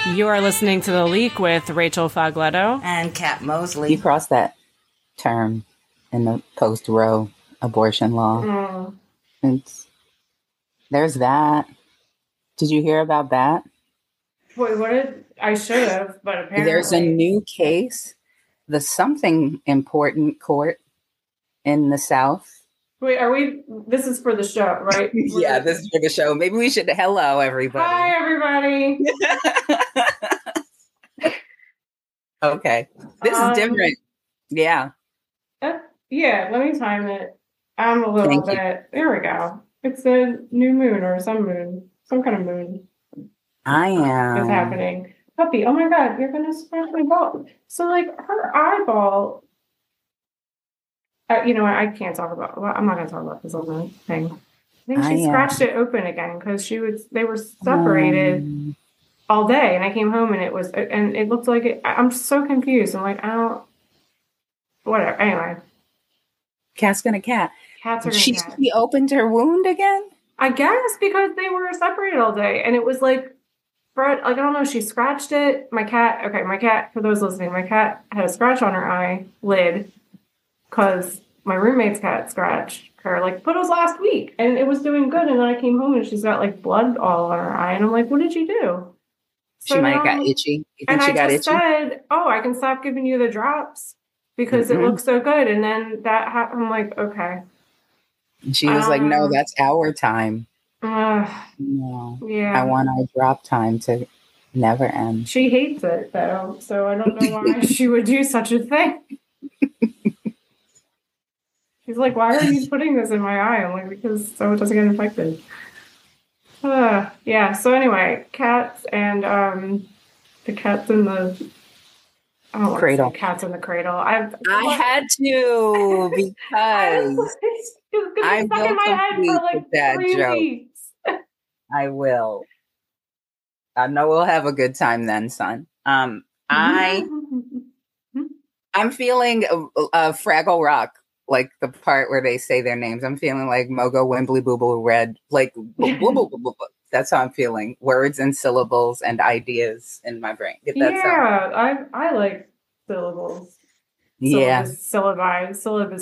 You are listening to The Leak with Rachel Fogletto and Kat Mosley. You crossed that term in the post-Roe abortion law. There's that. Did you hear about that? Wait, what did I should have, but apparently there's a new case, the something important court in the South. Wait, this is for the show, right? Yeah, this is for the show. Maybe we should hello everybody. Hi everybody. Okay. This is different. Yeah. Yeah, let me time it. I'm a little bit. There we go. It's a new moon or some moon. Some kind of moon. I am. Is happening. Puppy, oh my God, you're going to scratch my ball. So, like, her eyeball. You know what? I can't talk about. Well, I'm not going to talk about this whole thing. I think she scratched it open again because they were separated all day, and I came home and it looked like it. I'm so confused. I'm like, I don't. Whatever. Anyway, cat's gonna cat. Cats are gonna cat. She opened her wound again. I guess because they were separated all day, and it was like, Fred. Like I don't know. She scratched it. My cat. Okay, my cat. For those listening, my cat had a scratch on her eyelid because my roommate's cat scratched her. Like, but it was last week, and it was doing good. And then I came home and she's got like blood all on her eye, and I'm like, what did you do? So she might have got itchy. You think she got itchy? Said, "Oh, I can stop giving you the drops because it looks so good." And then I'm like, "Okay." And she was like, "No, that's our time." No, yeah. I want our drop time to never end. She hates it though, so I don't know why she would do such a thing. She's like, "Why are you putting this in my eye?" I'm like, "Because so it doesn't get infected." Yeah. So anyway, cats and the cats in the cradle. Cats in the cradle. I had to because I built in my head for like that 3 weeks. I will. I know we'll have a good time then, son. I'm feeling Fraggle Rock. Like the part where they say their names. I'm feeling like Mogo, Wembley, Booble, Red. Like, that's how I'm feeling. Words and syllables and ideas in my brain. I like syllables. Yeah. Syllabize.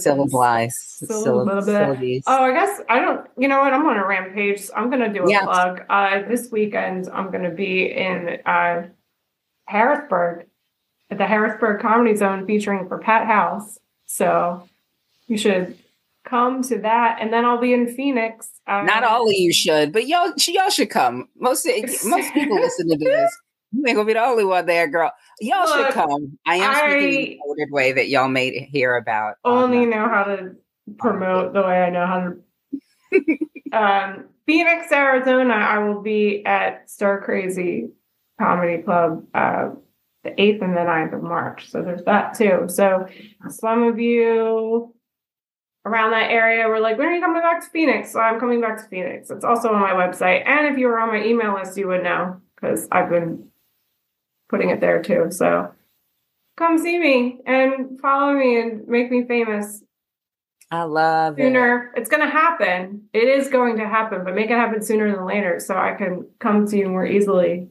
Oh, I guess I don't, you know what? I'm on a rampage. So I'm going to do a plug. This weekend, I'm going to be in Harrisburg at the Harrisburg Comedy Zone featuring for Pat House. So you should come to that, and then I'll be in Phoenix. Not all of you should, but y'all should come. Most people listening to this, you ain't gonna be the only one there, girl. Y'all should come. I am speaking in a coded way that y'all may hear about. Only know how to promote the way I know how to. Phoenix, Arizona. I will be at Star Crazy Comedy Club the 8th and the 9th of March. So there's that too. So some of you around that area were like, when are you coming back to Phoenix? So I'm coming back to Phoenix. It's also on my website. And if you were on my email list, you would know because I've been putting it there too. So come see me and follow me and make me famous. I love sooner. It's going to happen. It is going to happen, but make it happen sooner than later so I can come to you more easily.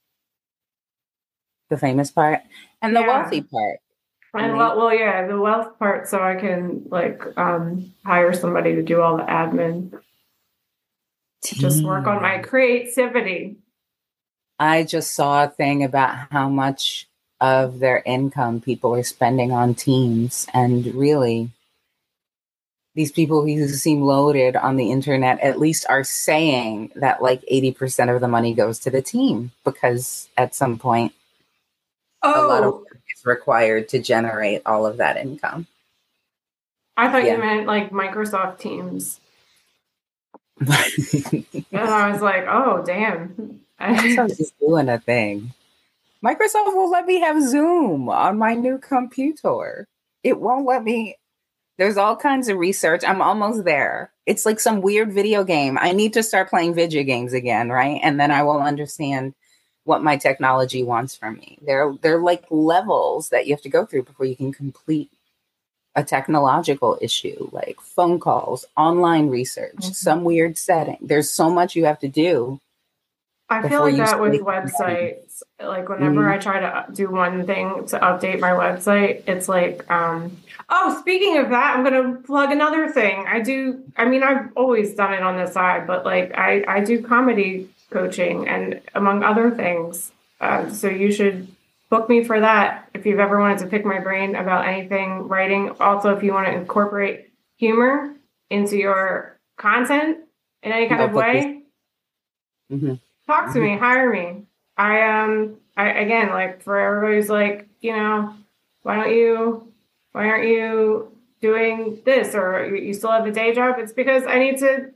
The famous part and the wealthy part. And the wealth part, so I can hire somebody to do all the admin. Just work on my creativity. I just saw a thing about how much of their income people are spending on teams, and really, these people who seem loaded on the internet at least are saying that like 80% of the money goes to the team because at some point, a lot of work is required to generate all of that income. I thought you meant like Microsoft Teams. And I was like, oh, damn. Microsoft's just doing a thing. Microsoft will let me have Zoom on my new computer. It won't let me. There's all kinds of research. I'm almost there. It's like some weird video game. I need to start playing video games again, right? And then I will understand what my technology wants from me. They're like levels that you have to go through before you can complete a technological issue, like phone calls, online research, some weird setting. There's so much you have to do. I feel like that with websites. this. Like whenever I try to do one thing to update my website, it's like, oh, speaking of that, I'm going to plug another thing. I've always done it on the side, but like I do comedy coaching and among other things. So you should book me for that if you've ever wanted to pick my brain about anything writing. Also, if you want to incorporate humor into your content in any kind of way, talk to me, hire me. I again, like for everybody who's like, why aren't you doing this, or you still have a day job? It's because I need to,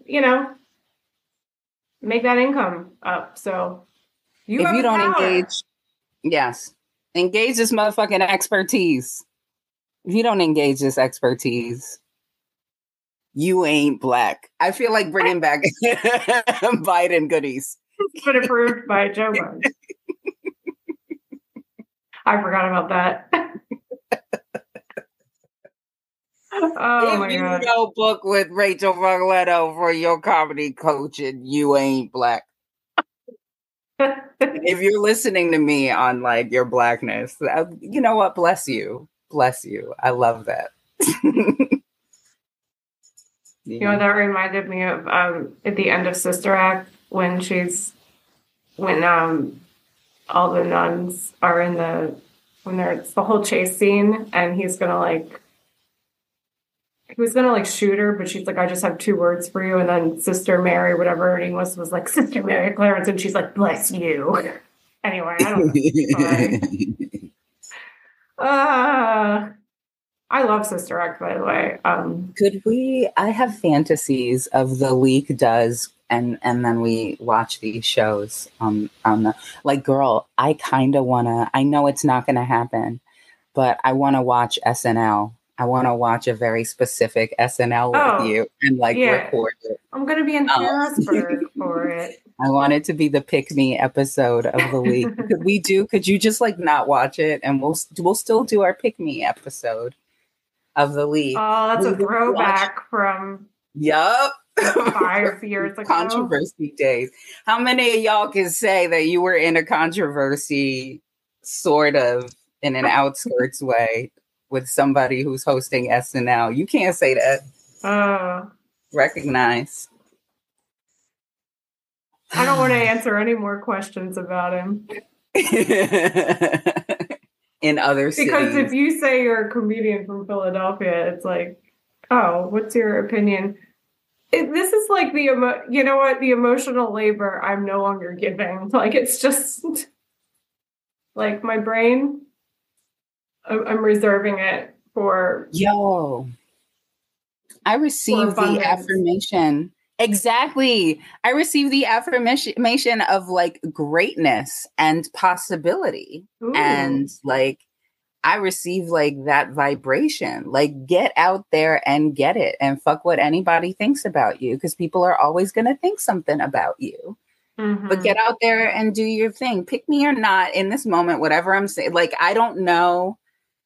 make that income up. So if you don't engage, engage this motherfucking expertise. If you don't engage this expertise, you ain't Black. I feel like bringing back Biden goodies. It's been approved by Joe Biden. I forgot about that. Oh my God. If you don't book with Rachel Fogletto for your comedy coaching, you ain't Black. If you're listening to me on like your Blackness, you know what? Bless you. Bless you. I love that. That reminded me of at the end of Sister Act when all the nuns are it's the whole chase scene, and he was gonna shoot her, but she's like, I just have 2 words for you. And then Sister Mary, whatever her name was like, Sister Mary Clarence, and she's like, bless you. Anyway, I don't know. I love Sister Act, by the way. I have fantasies of the leak does, and then we watch these shows on the, like, girl, I kind of want to, I know it's not going to happen, but I want to watch SNL. I want to watch a very specific SNL with you and record it. I'm going to be in Harrisburg for it. I want it to be the pick me episode of the week. Could you just not watch it, and we'll still do our pick me episode of the league. Oh, that's a throwback from 5 years ago. Controversy days. How many of y'all can say that you were in a controversy sort of in an outskirts way with somebody who's hosting SNL? You can't say that. Recognize. I don't want to answer any more questions about him. In other cities. Because if you say you're a comedian from Philadelphia, it's like, oh, what's your opinion? This is like the emotional labor I'm no longer giving. Like, it's just like my brain, I'm reserving it for. Yo, I received the affirmation. Exactly. I received the affirmation of greatness and possibility. Ooh. And I receive that vibration. Get out there and get it, and fuck what anybody thinks about you, because people are always going to think something about you. Mm-hmm. But get out there and do your thing. Pick me or not in this moment, whatever I'm saying. I don't know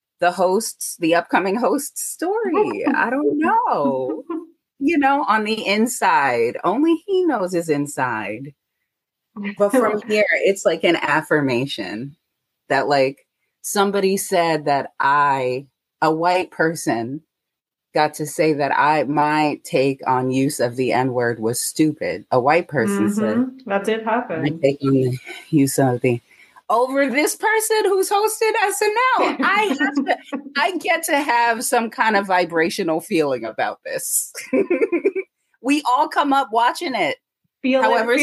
the upcoming host's story. I don't know. On the inside, only he knows his inside. But from here, it's like an affirmation that somebody said that a white person got to say that my take on use of the N-word was stupid. A white person said that did happen. My take on the use of over this person who's hosted SNL. I get to have some kind of vibrational feeling about this. We all come up watching it. Feel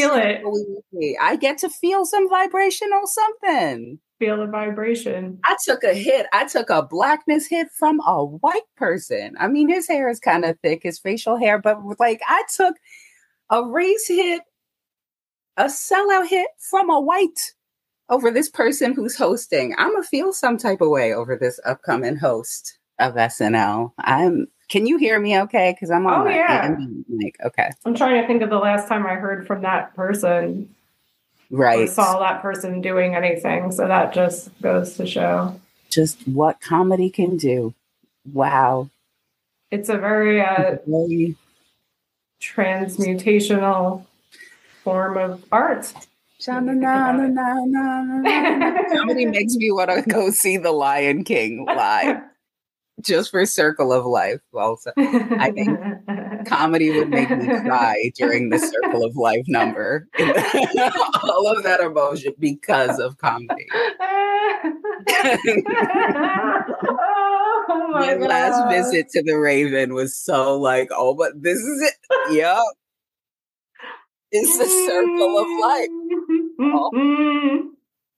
it. I get to feel some vibrational something. Feel the vibration. I took a hit. I took a Blackness hit from a white person. I mean, his hair is kind of thick, his facial hair, but I took a race hit, a sellout hit from a white over this person who's hosting. I'm going to feel some type of way over this upcoming host of SNL. Can you hear me okay? Because I'm on okay. I'm trying to think of the last time I heard from that person. Right. Or saw that person doing anything. So that just goes to show. Just what comedy can do. Wow. It's a very transmutational form of art. Comedy makes me want to go see The Lion King live just for Circle of Life. Also, I think comedy would make me cry during the Circle of Life number. All of that emotion because of comedy. Oh my My last God. visit to the Raven was so like, oh, but this is it. Yep. It's the circle of life. Oh.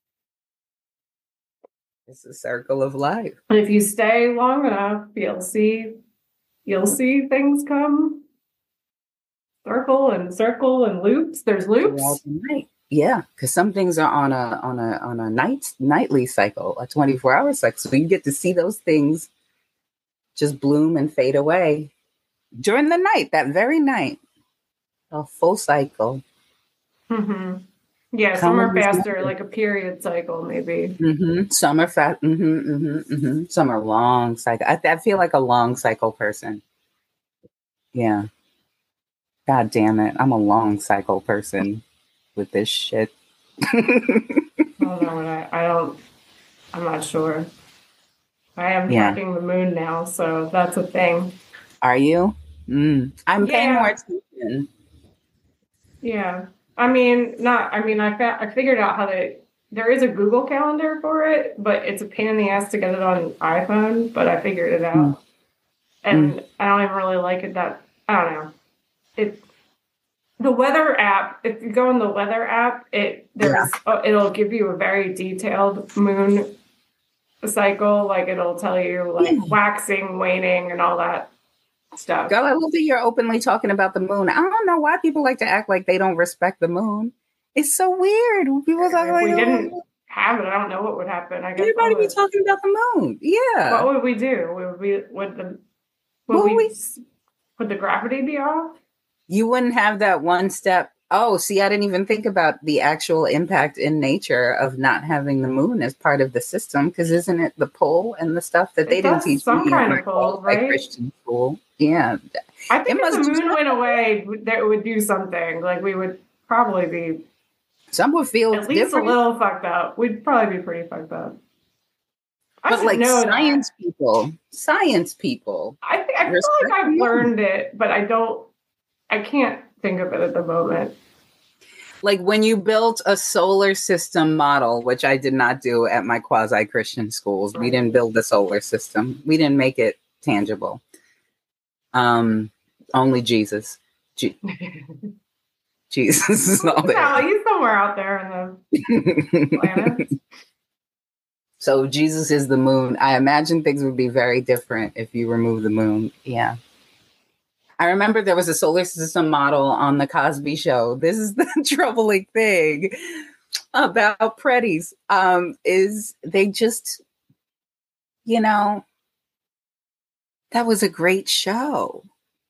It's the circle of life. And if you stay long enough, you'll see things come circle and loops. There's loops. Yeah, because some things are on a nightly cycle, a 24-hour cycle. So you get to see those things just bloom and fade away during the night, that very night. A full cycle. Mm-hmm. Yeah, some are faster, like a period cycle, maybe. Mm-hmm. Some are fast. Some are long cycle. I feel like a long cycle person. Yeah. God damn it. I'm a long cycle person with this shit. I'm not sure. I am tracking the moon now, so that's a thing. Are you? I'm paying more attention. Yeah. I figured out how there is a Google Calendar for it, but it's a pain in the ass to get it on iPhone, but I figured it out. And I don't even really like it I don't know. The weather app, if you go in the weather app, it'll give you a very detailed moon cycle. Like it'll tell you like waxing, waning, and all that stuff. Girl, I love that you're openly talking about the moon. I don't know why people like to act like they don't respect the moon. It's so weird when people talk like we didn't have it. I don't know what would happen. I guess everybody be talking about the moon. Yeah. What would we do? Would the gravity be off? You wouldn't have that one step. Oh, see, I didn't even think about the actual impact in nature of not having the moon as part of the system. Because isn't it the pull and the stuff that they didn't teach some me kind of pull, right? Christian school. Yeah. I think if the moon went away, that would do something. Like we would probably be. Some would feel at least different. A little fucked up. We'd probably be pretty fucked up. But like science people. I feel like I've learned it, but I can't think of it at the moment. Like when you built a solar system model, which I did not do at my quasi-Christian schools. We didn't build the solar system. We didn't make it tangible. Only Jesus. Jesus is all there. No, he's somewhere out there in the planet. So Jesus is the moon. I imagine things would be very different if you remove the moon. Yeah. I remember there was a solar system model on the Cosby Show. This is the troubling thing about Pretties, is they just, that was a great show.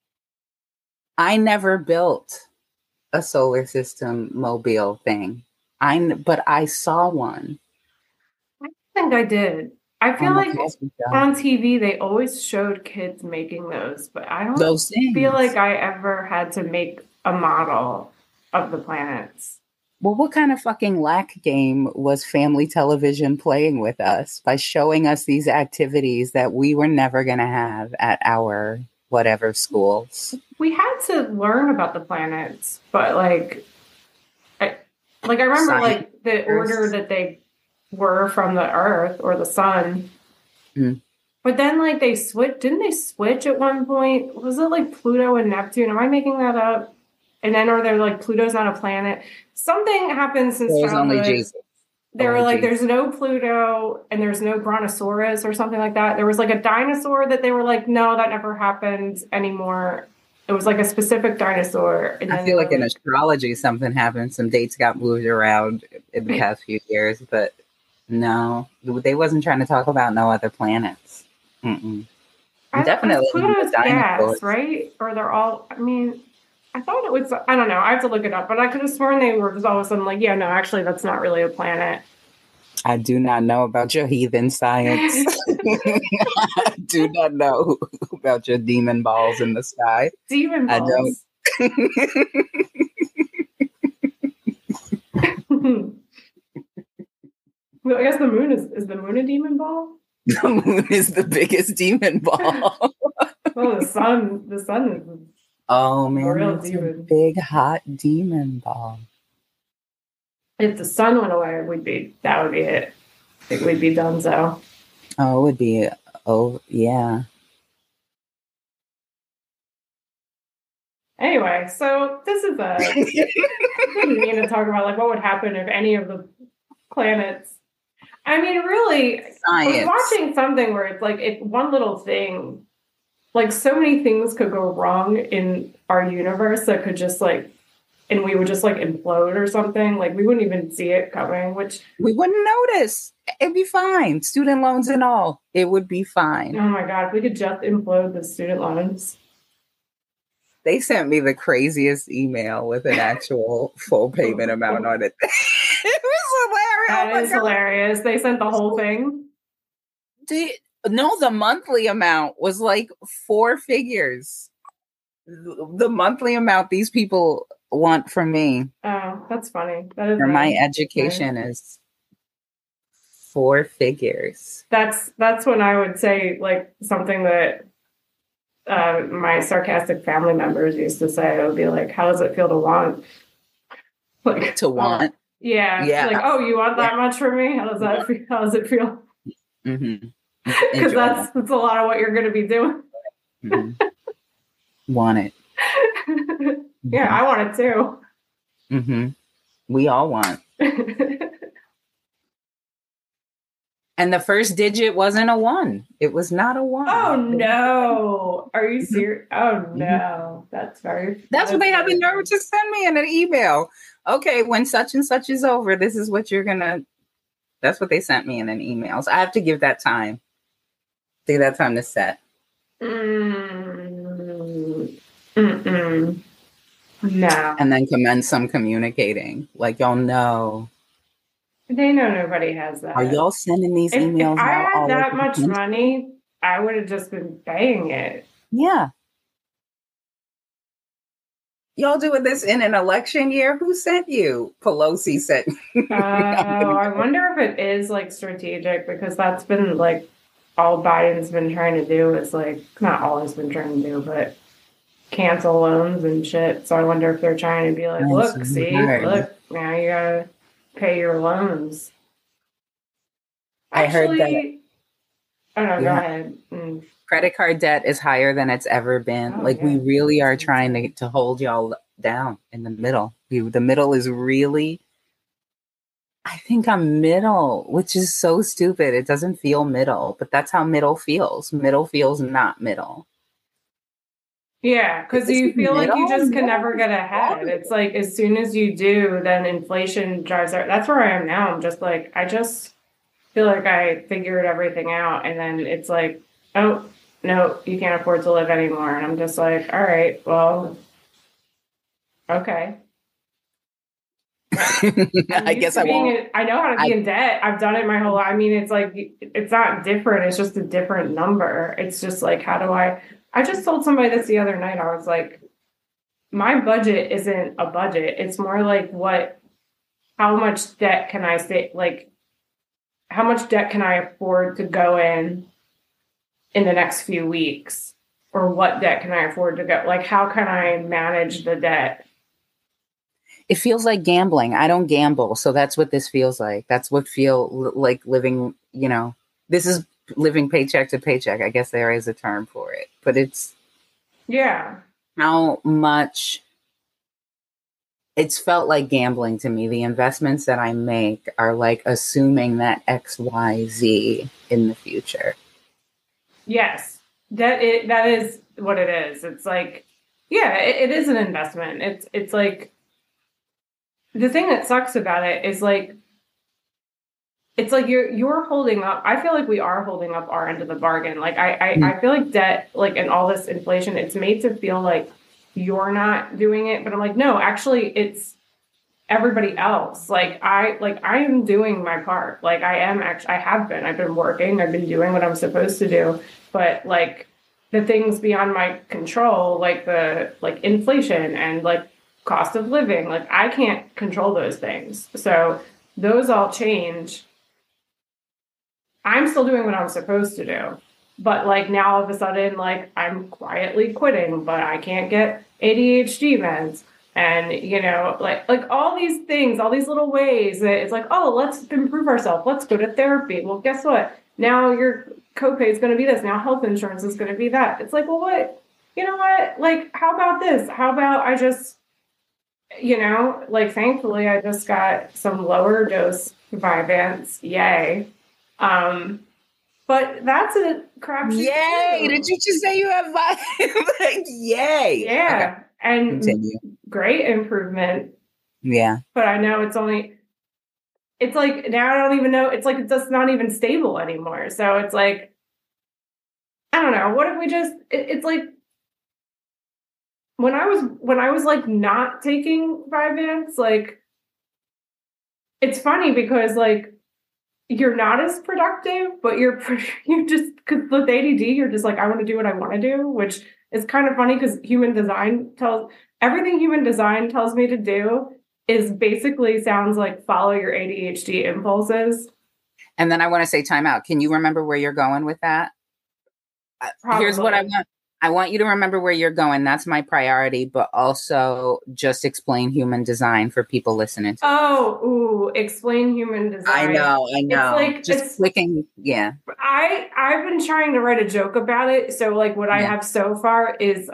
I never built a solar system mobile thing. But I saw one. I think I did. I feel like on TV they always showed kids making those, but I don't feel like I ever had to make a model of the planets. Well, what kind of fucking lack game was family television playing with us by showing us these activities that we were never going to have at our whatever schools? We had to learn about the planets, but I remember like the order that they were from the Earth or the sun. But then like didn't they switch at one point? Was it like Pluto and Neptune? Am I making that up? And then are there like Pluto's not a planet? Something happened since childhood. They were like, there's no Pluto and there's no Brontosaurus or something like that. There was like a dinosaur that they were like, no, that never happened anymore. It was like a specific dinosaur. And I feel like in astrology, something happened. Some dates got moved around in the past few years, but no, they wasn't trying to talk about no other planets. Definitely Pluto's gas, right? Or they're all, I thought it was, I don't know, I have to look it up, but I could have sworn they were just all of a sudden like, yeah, no, actually, that's not really a planet. I do not know about your heathen science. I do not know about your demon balls in the sky. Demon balls. I don't. Well, I guess the moon is the moon a demon ball? The moon is the biggest demon ball. Well, the sun is Oh a man, real it's a demon. big hot demon ball. If the sun went away, that would be it. We'd be done so. Oh, it would be. Oh yeah. Anyway, so this is didn't mean to talk about like what would happen if any of the planets. I mean, really, I was Science. watching something where it's like if one little thing, like so many things could go wrong in our universe that could just like, and we would just like implode or something. Like we wouldn't even see it coming, which We wouldn't notice. It'd be fine. Student loans and all. It would be fine. oh my God, if we could just implode the student loans. They sent me the craziest email with an actual full payment amount on it. It was hilarious. That is hilarious. They sent the whole thing. No, the monthly amount was like 4 figures. The monthly amount these people want from me Oh, that's funny. That is for my nice. education is 4 figures. That's when I would say like something that my sarcastic family members used to say. It would be like, "How does it feel to want?" Like To want. yeah, Yeah. like oh, you want that much from me? How does that feel? How does it feel? Mm-hmm. Because that's a lot of what you're going to be doing. Mm-hmm. Want it. Yeah, I want it too. Mm-hmm. We all want. And the first digit wasn't a 1. It was not a 1. Oh no! Are you serious? Oh no! That's That's what they have the nerve to send me in an email. Okay, when such and such is over, this is what you're gonna. That's what they sent me in an email. So I have to give that time. Give that time to set. No. And then commence some communicating. Like y'all know. They know nobody has that. Are y'all sending these emails if I out had all that over much the country? money, I would have just been paying it. Yeah. Y'all doing this in an election year? Who sent you? Pelosi sent you. I wonder if it is like strategic because that's been like all Biden's been trying to do is like not all he's been trying to do, but cancel loans and shit. So I wonder if they're trying to be like, look, now you gotta pay your loans. I heard that. Oh no, Yeah. go ahead. Credit card debt is higher than it's ever been. Oh, like yeah. we really are trying to hold y'all down in the middle. The middle is really. I think I'm middle, which is so stupid. It doesn't feel middle, but that's how middle feels. Middle feels not middle. Yeah, because you feel like you just can never get ahead. Middle? It's like as soon as you do, then inflation drives out. That's where I am now. I'm just like, I just feel like I figured everything out. And then it's like, oh, no, you can't afford to live anymore. And I'm just like, all right, well, okay. I guess I won't. I know how to be in debt. I've done it my whole life. I mean, it's like, it's not different. It's just a different number. It's just like, how do I just told somebody this the other night. I was like, my budget isn't a budget. It's more like how much debt can I say, like, how much debt can I afford to go in the next few weeks? Or what debt can I afford to go? Like, how can I manage the debt? It feels like gambling. I don't gamble. So that's what this feels like. That's what like living, this is living paycheck to paycheck. I guess there is a term for it, but it's how much it's felt like gambling to me. The investments that I make are like assuming that X, Y, Z in the future. Yes, that is what it is. It's like, it is an investment. It's like, the thing that sucks about it is like, it's like you're holding up. I feel like we are holding up our end of the bargain. Like I feel like debt, like and all this inflation, it's made to feel like you're not doing it. But I'm like, no, actually it's everybody else. Like I am doing my part. Like I've been working. I've been doing what I'm supposed to do. But like the things beyond my control, like the inflation and like cost of living, like I can't control those things. So those all change. I'm still doing what I'm supposed to do. But like now all of a sudden, like I'm quietly quitting, but I can't get ADHD meds. And you know, like all these things, all these little ways that it's like, oh, let's improve ourselves. Let's go to therapy. Well, guess what? Now your copay is going to be this. Now health insurance is going to be that. It's like, well, what? You know what? Like, how about this? How about I just, you know, like thankfully I just got some lower dose Vyvanse. Yay. But that's a crapshoot. Yay! Too. Did you just say you have Vyvanse? Yay! Yeah. Okay. And continue. Great improvement. Yeah. But I know it's like now I don't even know. It's like it's just not even stable anymore. So it's like, I don't know. What if we just, it's like, when I was like not taking Vyvanse, like, it's funny because like, you're not as productive, but you just, because with ADD, you're just like, I want to do what I want to do, which is kind of funny because everything human design tells me to do is basically sounds like follow your ADHD impulses. And then I want to say time out. Can you remember where you're going with that? Here's what I want. I want you to remember where you're going. That's my priority, but also just explain human design for people listening to explain human design. I know. It's like just clicking. Yeah. I've been trying to write a joke about it. So like what I have so far is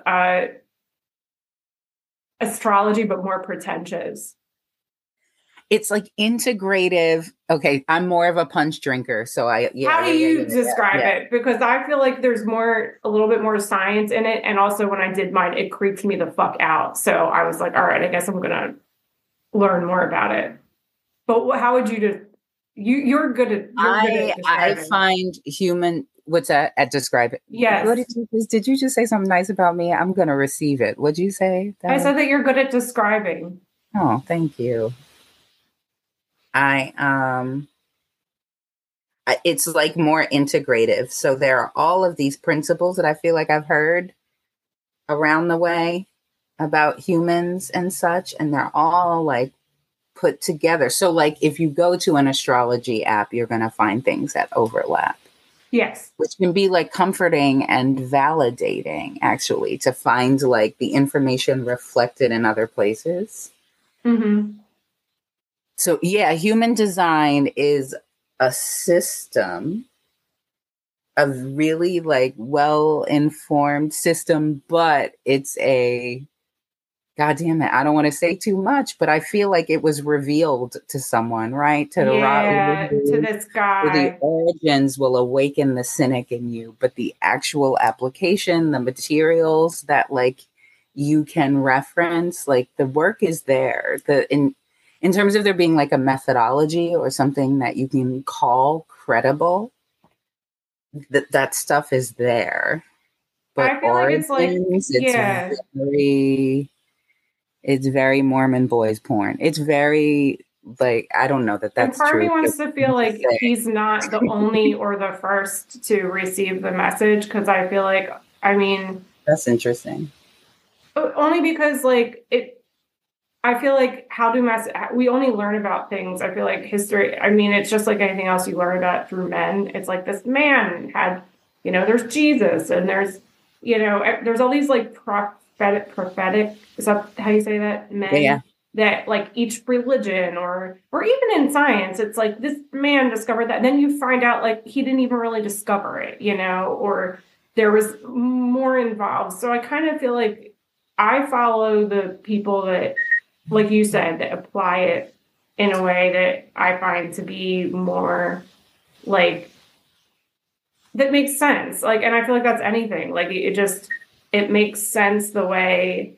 astrology, but more pretentious. It's like integrative. Okay, I'm more of a punch drinker, so how do you describe it? Because I feel like there's a little bit more science in it, and also when I did mine, it creeped me the fuck out. So I was like, all right, I guess I'm gonna learn more about it. But how would you do? You're good at. I find human. What's that? At describe it. Yes. What did you just say something nice about me? I'm gonna receive it. What'd you say? I said that you're good at describing. Oh, thank you. It's like more integrative. So there are all of these principles that I feel like I've heard around the way about humans and such, and they're all like put together. So like if you go to an astrology app, you're going to find things that overlap. Yes. Which can be like comforting and validating, actually, to find like the information reflected in other places. Mm-hmm. So, yeah, human design is a system, a really like well-informed system, but it's God damn it, I don't want to say too much, but I feel like it was revealed to someone, right? To this guy. So the origins will awaken the cynic in you, but the actual application, the materials that like you can reference, like the work is there. In terms of there being like a methodology or something that you can call credible, that stuff is there. But I feel origins, like it's very Mormon boys porn. It's very like, I don't know that's and part true. of me wants to feel like he's not the only or the first to receive the message, because I feel like, I mean, that's interesting. Only because like I feel like we only learn about things. I feel like history, I mean, it's just like anything else you learn about through men. It's like this man had, there's Jesus and there's, there's all these like prophetic, is that how you say that? Men. Yeah. That like each religion or even in science, it's like this man discovered that. And then you find out like he didn't even really discover it, or there was more involved. So I kind of feel like I follow the people that, like you said, that apply it in a way that I find to be more like, that makes sense. Like, and I feel like that's anything. Like it makes sense the way,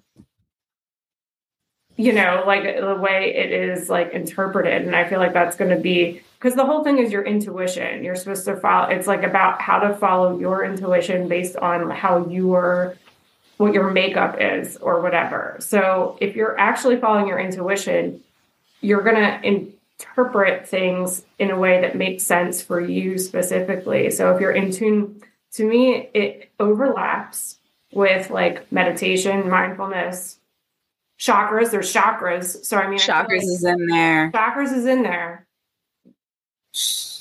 like the way it is like interpreted. And I feel like that's going to be, because the whole thing is your intuition. You're supposed to follow. It's like about how to follow your intuition based on what your makeup is or whatever. So if you're actually following your intuition, you're going to interpret things in a way that makes sense for you specifically. So if you're in tune, to me, it overlaps with like meditation, mindfulness, chakras. There's chakras. So I mean, chakras is in there. Chakras is in there.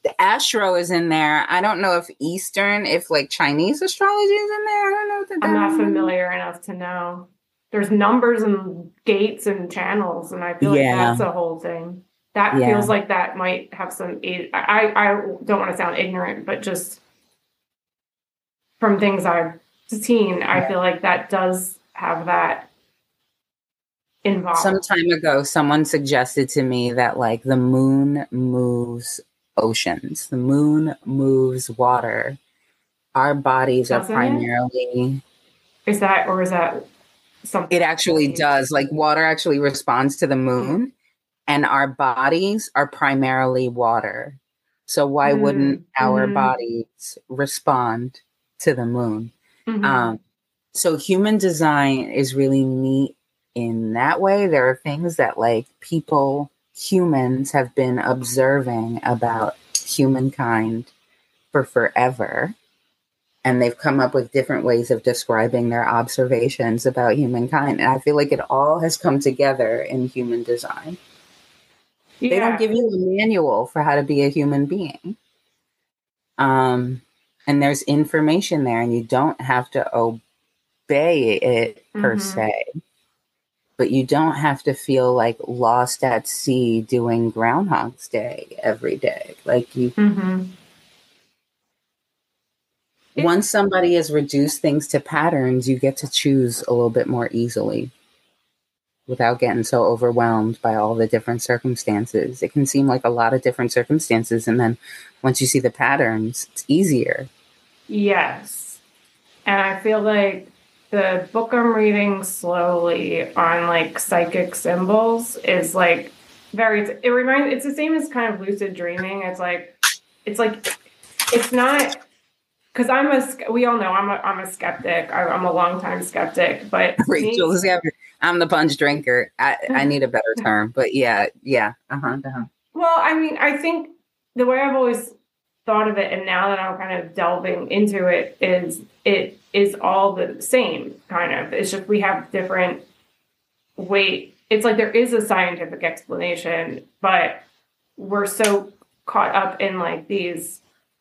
The Astro is in there. I don't know if if like Chinese astrology is in there. I don't know what I'm not familiar enough to know. There's numbers and gates and channels, and I feel like that's a whole thing. That feels like that might have some. I don't want to sound ignorant, but just from things I've seen, I feel like that does have that involved. Some time ago, someone suggested to me that like the moon moves oceans, the moon moves water. Our bodies are primarily. Is that something? It actually does. Like water actually responds to the moon, and our bodies are primarily water. So why wouldn't our bodies respond to the moon? So human design is really neat in that way. There are things that like humans have been observing about humankind for forever. And they've come up with different ways of describing their observations about humankind. And I feel like it all has come together in human design. Yeah. They don't give you a manual for how to be a human being. And there's information there, and you don't have to obey it per se. But you don't have to feel like lost at sea doing Groundhog's Day every day. Like you... Once somebody has reduced things to patterns, you get to choose a little bit more easily without getting so overwhelmed by all the different circumstances. It can seem like a lot of different circumstances, and then once you see the patterns, it's easier. Yes. And I feel like the book I'm reading slowly on like psychic symbols is like it's the same as kind of lucid dreaming. It's not... Because we all know I'm a skeptic. I'm a longtime skeptic, but Rachel, I'm the punch drinker. I need a better term, but yeah. Well, I mean, I think the way I've always thought of it, and now that I'm kind of delving into it is all the same kind of. It's just we have different weight. It's like there is a scientific explanation, but we're so caught up in like these.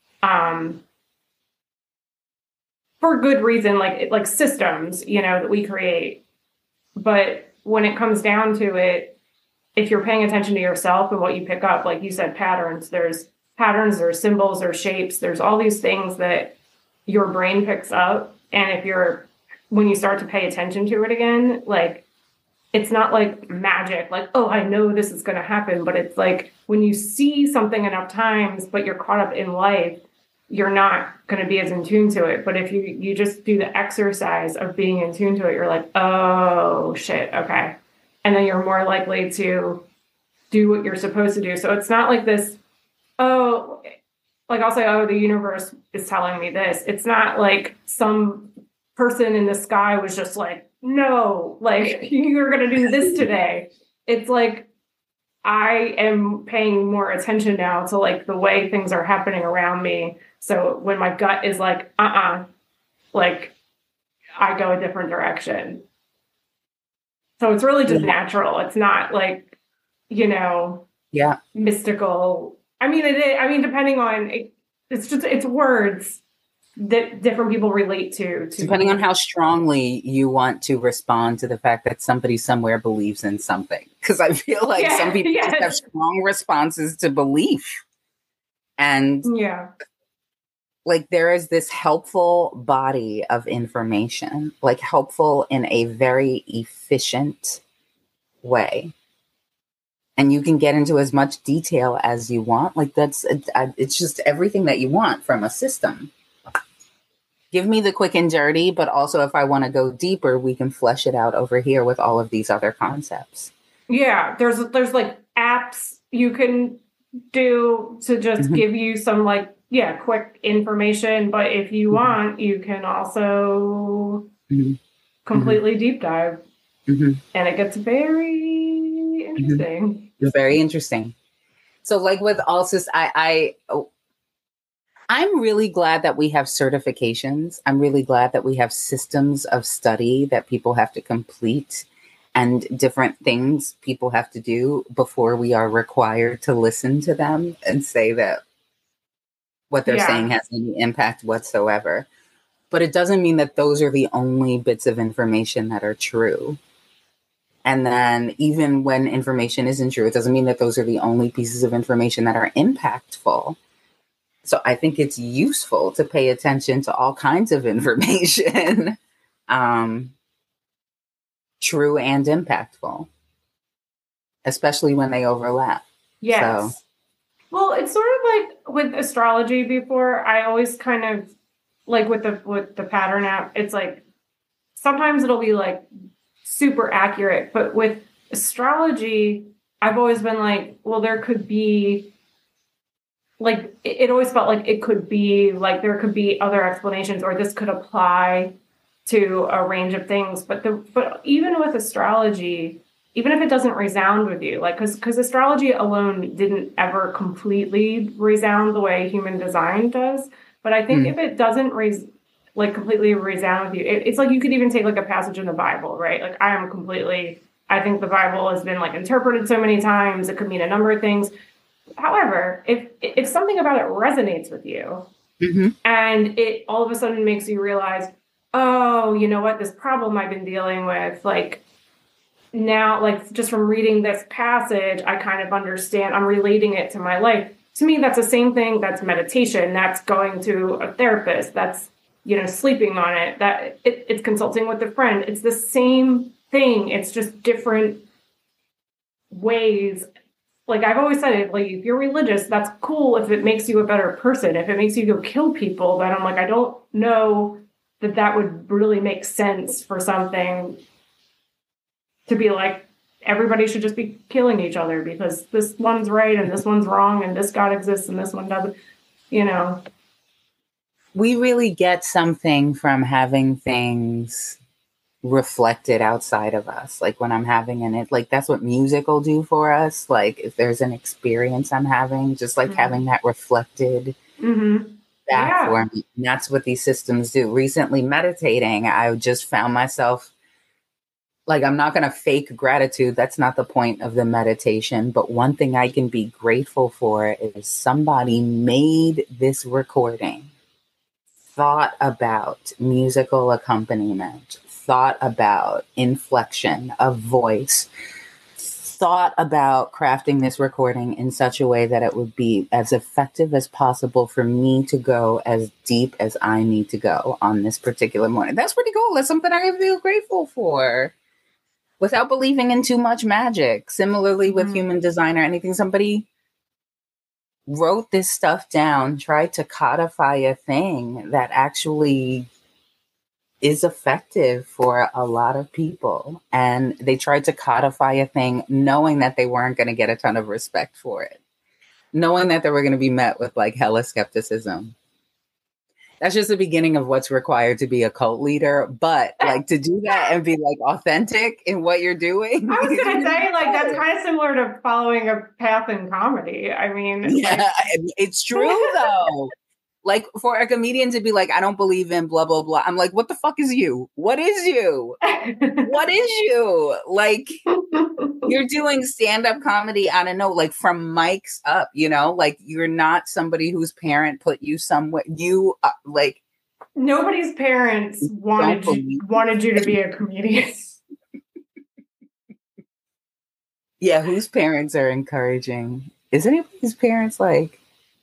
For good reason, like systems, that we create. But when it comes down to it, if you're paying attention to yourself and what you pick up, like you said, there's symbols, there's shapes, there's all these things that your brain picks up. And when you start to pay attention to it again, like, it's not like magic, like, oh, I know this is going to happen. But it's like when you see something enough times, but you're caught up in life, you're not going to be as in tune to it. But if you just do the exercise of being in tune to it, you're like, oh shit, okay. And then you're more likely to do what you're supposed to do. So it's not like this, I'll say, oh, the universe is telling me this. It's not like some person in the sky was just like, no, like you're going to do this today. It's like, I am paying more attention now to like the way things are happening around me. So when my gut is like, like I go a different direction. So it's really just natural. It's not like, mystical. I mean, depending on it's words that different people relate to depending on how strongly you want to respond to the fact that somebody somewhere believes in something. Because I feel like some people just have strong responses to belief. And like there is this helpful body of information, like helpful in a very efficient way. And you can get into as much detail as you want. Like it's just everything that you want from a system. Give me the quick and dirty, but also if I want to go deeper, we can flesh it out over here with all of these other concepts. Yeah, there's like apps you can do to just give you some quick information. But if you want, you can also completely deep dive. And it gets very interesting. Very interesting. So like with Alsis, I'm really glad that we have certifications. I'm really glad that we have systems of study that people have to complete and different things people have to do before we are required to listen to them and say that what they're saying has any impact whatsoever. But it doesn't mean that those are the only bits of information that are true. And then even when information isn't true, it doesn't mean that those are the only pieces of information that are impactful. So I think it's useful to pay attention to all kinds of information, true and impactful, especially when they overlap. Yes. So. Well, it's sort of like with astrology before. I always kind of like with the pattern app, it's like sometimes it'll be like super accurate, but with astrology, I've always been like, well, there could be like, it always felt like it could be like there could be other explanations, or this could apply to a range of things. But even with astrology, even if it doesn't resound with you, like because astrology alone didn't ever completely resound the way human design does. But I think if it doesn't completely resound with you, it's like you could even take like a passage in the Bible, right? Like I think the Bible has been like interpreted so many times. It could mean a number of things. However, if something about it resonates with you and it all of a sudden makes you realize, oh, you know what, this problem I've been dealing with, like now, like just from reading this passage, I kind of understand, I'm relating it to my life. To me, that's the same thing. That's meditation. That's going to a therapist. That's, sleeping on it. That it's consulting with a friend. It's the same thing. It's just different ways. Like I've always said it, like if you're religious, that's cool if it makes you a better person. If it makes you go kill people, then I'm like, I don't know that would really make sense for something to be like, everybody should just be killing each other because this one's right and this one's wrong and this God exists and this one doesn't, We really get something from having things reflected outside of us. Like when I'm having like that's what music will do for us. Like if there's an experience I'm having, just like having that reflected back for me. And that's what these systems do. Recently meditating, I just found myself like, I'm not going to fake gratitude. That's not the point of the meditation. But one thing I can be grateful for is somebody made this recording, thought about musical accompaniment, thought about inflection of voice, thought about crafting this recording in such a way that it would be as effective as possible for me to go as deep as I need to go on this particular morning. That's pretty cool. That's something I feel grateful for without believing in too much magic. Similarly with human design or anything, somebody wrote this stuff down, tried to codify a thing that actually is effective for a lot of people. And they tried to codify a thing knowing that they weren't going to get a ton of respect for it, knowing that they were going to be met with like hella skepticism. That's just the beginning of what's required to be a cult leader. But like to do that and be like authentic in what you're doing. I was going to say, like, that's kind of similar to following a path in comedy. I mean, yeah, it's true though. Like for a comedian to be like, I don't believe in blah, blah, blah. I'm like, what the fuck is you? What is you? What is you? Like you're doing stand-up comedy, I don't know, like from mics up, like you're not somebody whose parent put you somewhere. You like nobody's parents wanted you to be a comedian. Yeah, whose parents are encouraging? Is anybody's parents like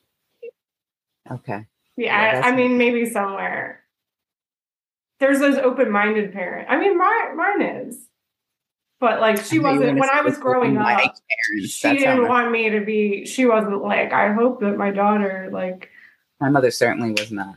okay? Yeah, I mean, maybe somewhere. There's those open-minded parents. I mean, mine is. But like she wasn't, when I was growing up, she didn't want me to be, she wasn't like, I hope that my daughter, like. My mother certainly was not.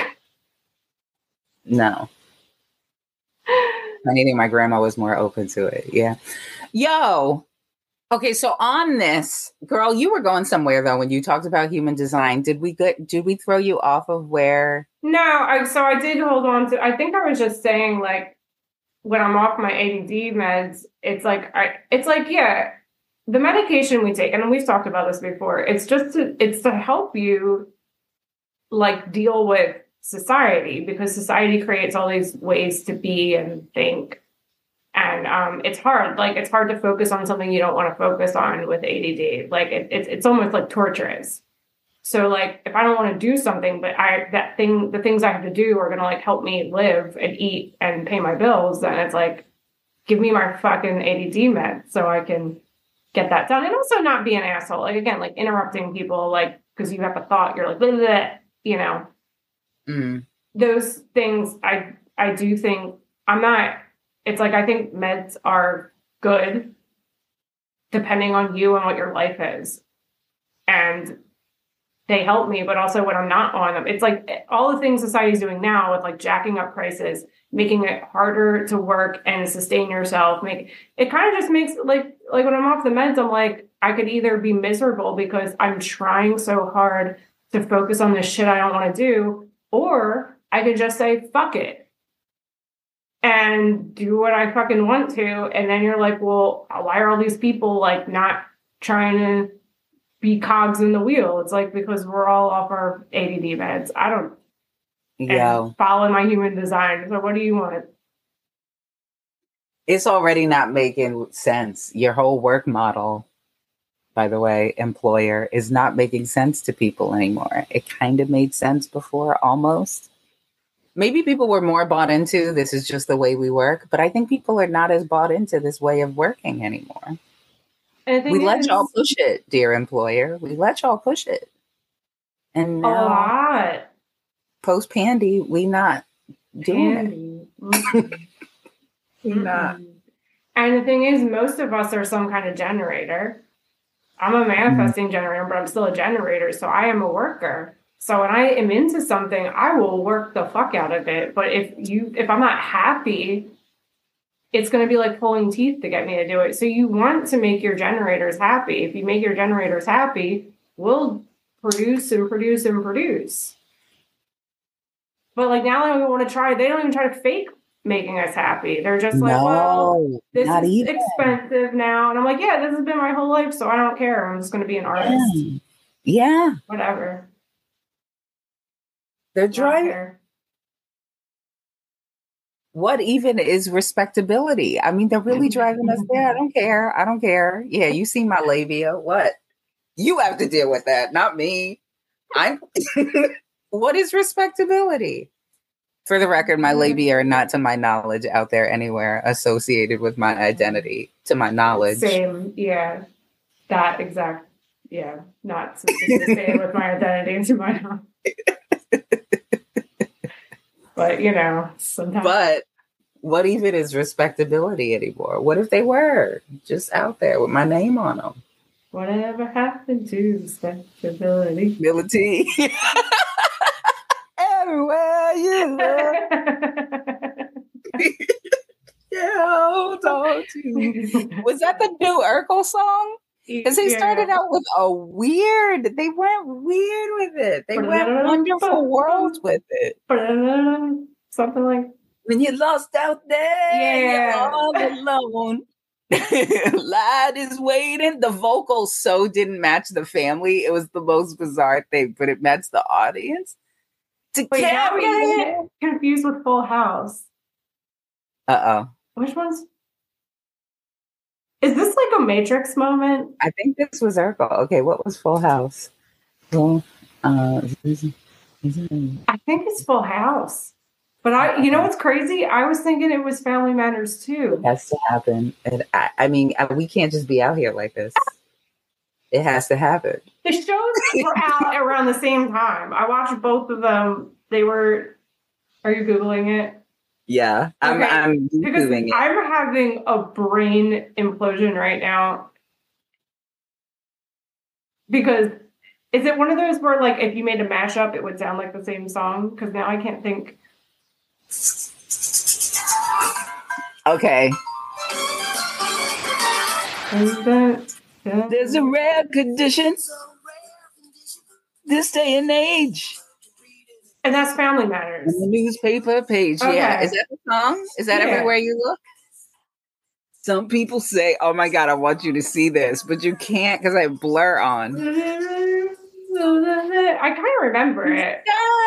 No. Anything, my grandma was more open to it. Yeah. Yo. Okay, so on this, girl, you were going somewhere though when you talked about human design. Did we throw you off of where? No, I did hold on to. I think I was just saying like when I'm off my ADD meds, it's like yeah, the medication we take, and we've talked about this before. It's to help you like deal with society because society creates all these ways to be and think. And it's hard. Like it's hard to focus on something you don't want to focus on with ADD. Like it's almost like torturous. So like if I don't want to do something, but the things I have to do are gonna like help me live and eat and pay my bills, then it's like, give me my fucking ADD meds so I can get that done. And also not be an asshole. Like again, like interrupting people, like because you have a thought, you're like, blah, blah, blah, you know. Mm. Those things I do think I'm not, it's like I think meds are good depending on you and what your life is. And they help me, but also when I'm not on them, it's like all the things society's doing now with like jacking up prices, making it harder to work and sustain yourself. It kind of just makes like when I'm off the meds, I'm like, I could either be miserable because I'm trying so hard to focus on the shit I don't want to do, or I could just say, fuck it and do what I fucking want to. And then you're like, well, why are all these people like not trying to be cogs in the wheel? It's like, because we're all off our ADD meds. I don't, and following my human design. So what do you want? It's already not making sense. Your whole work model, by the way, employer, is not making sense to people anymore. It kind of made sense before, almost. Maybe people were more bought into this is just the way we work, but I think people are not as bought into this way of working anymore. We let y'all push it, dear employer. We let y'all push it. And now, a lot. Post-pandy, we not doing it. We not. And the thing is, most of us are some kind of generator. I'm a manifesting generator, but I'm still a generator. So I am a worker. So when I am into something, I will work the fuck out of it. But if I'm not happy, it's going to be like pulling teeth to get me to do it. So you want to make your generators happy. If you make your generators happy, we'll produce and produce and produce. But like now they want to try, they don't even try to fake making us happy. They're just like, well, this is expensive now. And I'm like, yeah, this has been my whole life, so I don't care. I'm just going to be an artist. Yeah. Whatever. They're driving. What even is respectability? I mean, they're really driving us there. I don't care. I don't care. Yeah, you see my labia. What? You have to deal with that, not me. What is respectability? For the record, my labia are not, to my knowledge, out there anywhere associated with my identity, to my knowledge. Same, yeah. That exact, yeah. Not associated with my identity, to my knowledge. But, you know, sometimes. But what even is respectability anymore? What if they were just out there with my name on them? Whatever happened to respectability? Ability. Everywhere you look. Yeah, hold on to. Was that the new Urkel song? Because he started out with they went weird with it. They went wonderful world with it. Something like, when you're lost out there, you're all alone. Light is waiting. The vocals so didn't match the family. It was the most bizarre thing, but it matched the audience. Wait, now we get confused with Full House. Which one's? Is this like a Matrix moment? I think this was Urkel. Okay, what was Full House? Well, I think it's Full House. But you know what's crazy? I was thinking it was Family Matters too. It has to happen. And I mean, we can't just be out here like this. It has to happen. The shows were out around the same time. I watched both of them. They were. Are you Googling it? Yeah, I'm Googling it. I'm having a brain implosion right now. Because is it one of those where, like, if you made a mashup, it would sound like the same song? Because now I can't think. Okay. There's a rare condition this day and age. And that's Family Matters. On the newspaper page, okay. Yeah. Is that the song? Is that Everywhere You Look? Some people say, oh my God, I want you to see this, but you can't because I have blur on. I kind of remember it.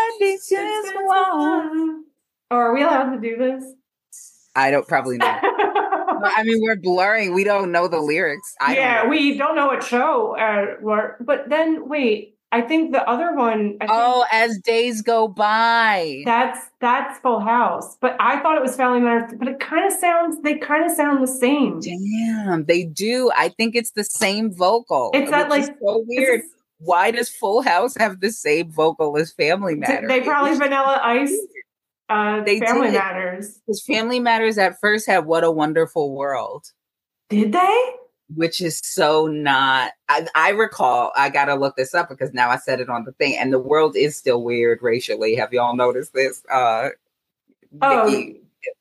Oh, are we allowed to do this? I don't, probably not. I mean, we're blurring. We don't know the lyrics. We don't know what show. But then, wait, I think the other one. As Days Go By. That's Full House. But I thought it was Family Matters. But they kind of sound the same. Damn, they do. I think it's the same vocal. It's that like so weird. Why does Full House have the same vocal as Family Matters? They probably Vanilla Ice. Family Matters. Because Family Matters at first had What a Wonderful World. Did they? Which is so not. I recall. I gotta look this up because now I said it on the thing, and the world is still weird racially. Have y'all noticed this? Nikki,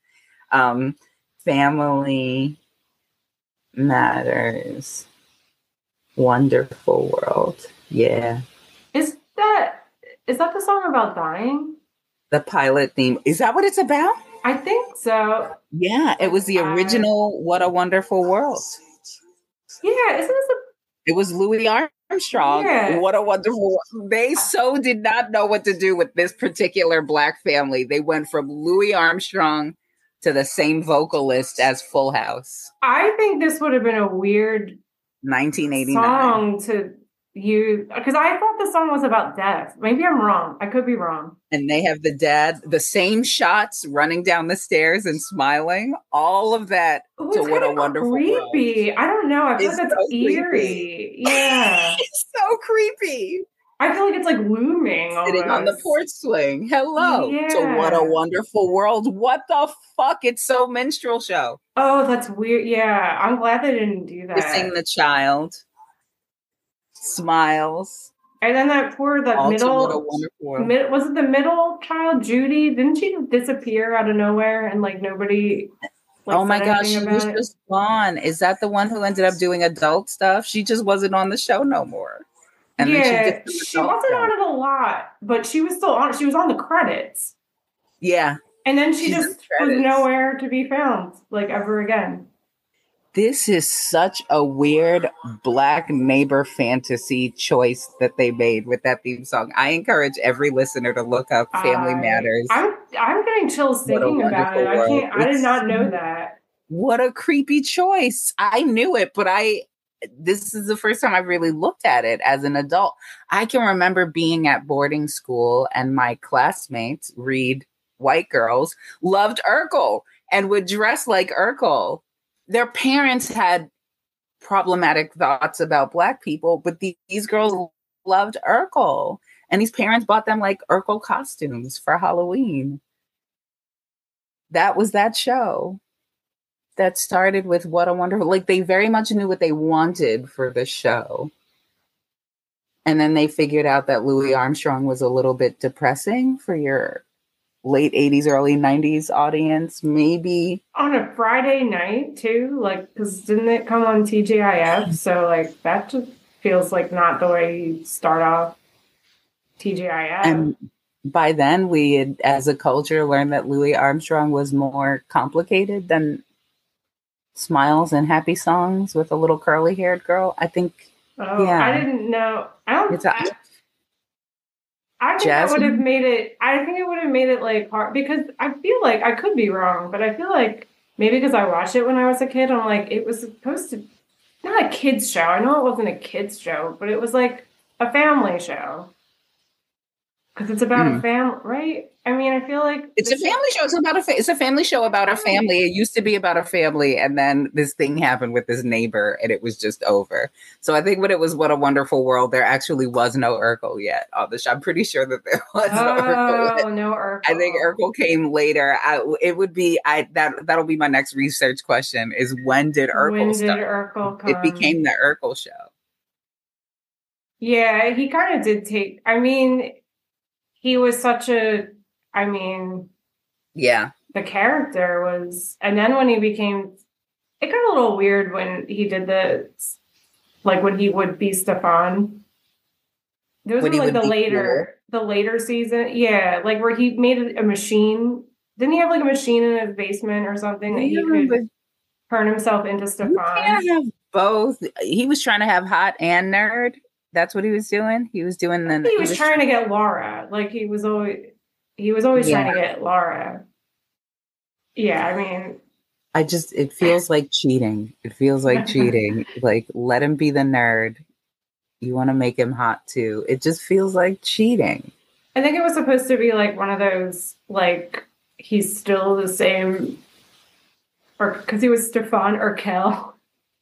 Family Matters, Wonderful World. Yeah. Is that the song about dying? The pilot theme. Is that what it's about? I think so. Yeah, it was the original What a Wonderful World. Yeah, isn't this It was Louis Armstrong. Yeah. What a Wonderful World. They so did not know what to do with this particular Black family. They went from Louis Armstrong to the same vocalist as Full House. I think this would have been a weird 1989 song to use, because I thought the song was about death. Maybe I'm wrong. I could be wrong. And they have the dad, the same shots running down the stairs and smiling. All of that to What a Wonderful World. Creepy. I don't know. I feel like that's so eerie. Creepy. Yeah. It's so creepy. I feel like it's like looming. Sitting on the porch swing. Hello to What a Wonderful World. What the fuck? It's so minstrel show. Oh, that's weird. Yeah. I'm glad they didn't do that. Kissing the child. Smiles. And then that middle, was it the middle child, Judy? Didn't she disappear out of nowhere and like nobody? Like, oh my gosh, she was just gone. Is that the one who ended up doing adult stuff? She just wasn't on the show no more. And yeah, she wasn't on it a lot, but she was still on. She was on the credits. Yeah, and then she just was nowhere to be found, like ever again. This is such a weird Black neighbor fantasy choice that they made with that theme song. I encourage every listener to look up Family Matters. I'm getting chills thinking about it. I did not know that. What a creepy choice. I knew it, but this is the first time I've really looked at it as an adult. I can remember being at boarding school and my classmates, white girls, loved Urkel and would dress like Urkel. Their parents had problematic thoughts about Black people, but these girls loved Urkel. And these parents bought them like Urkel costumes for Halloween. That was that show that started with What a Wonderful... Like, they very much knew what they wanted for the show. And then they figured out that Louis Armstrong was a little bit depressing for your late 80s, early 90s audience, maybe. On a Friday night, too? Like, because didn't it come on TGIF? So, like, that just feels like not the way you start off TGIF. And by then, we had, as a culture, learned that Louis Armstrong was more complicated than Smiles and Happy Songs with a little curly-haired girl. I think, I didn't know. I think that would have made it. I think it would have made it like hard because I feel like I could be wrong, but I feel like maybe because I watched it when I was a kid, I'm like it was supposed to not a kids show. I know it wasn't a kids show, but it was like a family show because it's about a family, right? I mean, I feel like it's a family show. It's a family show about a family. It used to be about a family, and then this thing happened with this neighbor, and it was just over. So I think when it was What a Wonderful World, there actually was no Urkel yet on the show. I'm pretty sure that there was no Urkel. Oh, no Urkel. I think Urkel came later. That'll be my next research question: is when did Urkel start? Urkel come? It became the Urkel show. Yeah, he kind of did take. I mean, he was such a. I mean, yeah, the character was, and then when he became, it got a little weird when he did when he would be Stefan. Those were like the later season, yeah, like where he made a machine. Didn't he have like a machine in his basement or something that he could turn himself into Stefan? You can't have both. He was trying to have hot and nerd. That's what he was doing. He was doing the. He was trying to get Laura. Like he was always trying to get Laura. Yeah, I mean, it feels like cheating. It feels like cheating. Like, let him be the nerd. You want to make him hot too. It just feels like cheating. I think it was supposed to be like one of those, like, he's still the same, or because he was Stefan Urkel.